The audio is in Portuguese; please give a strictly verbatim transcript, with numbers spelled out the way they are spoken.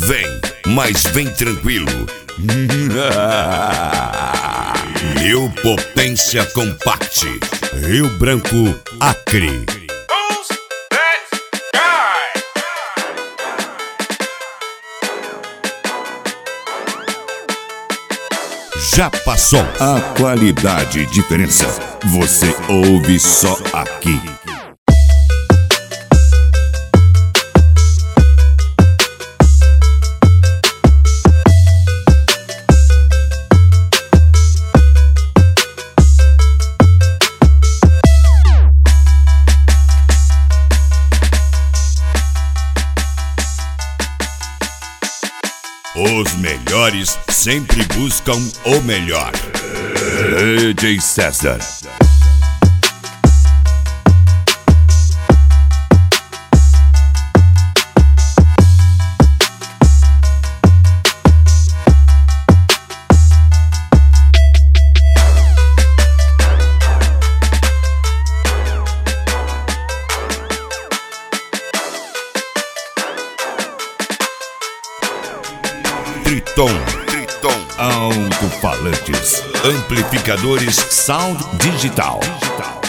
Vem, mas vem tranquilo. New Potência Compact, Rio Branco, Acre. Já passou. A qualidade e diferença você ouve só aqui. Os melhores sempre buscam o melhor. D J César. Triton, Triton, alto-falantes, amplificadores, sound digital. digital.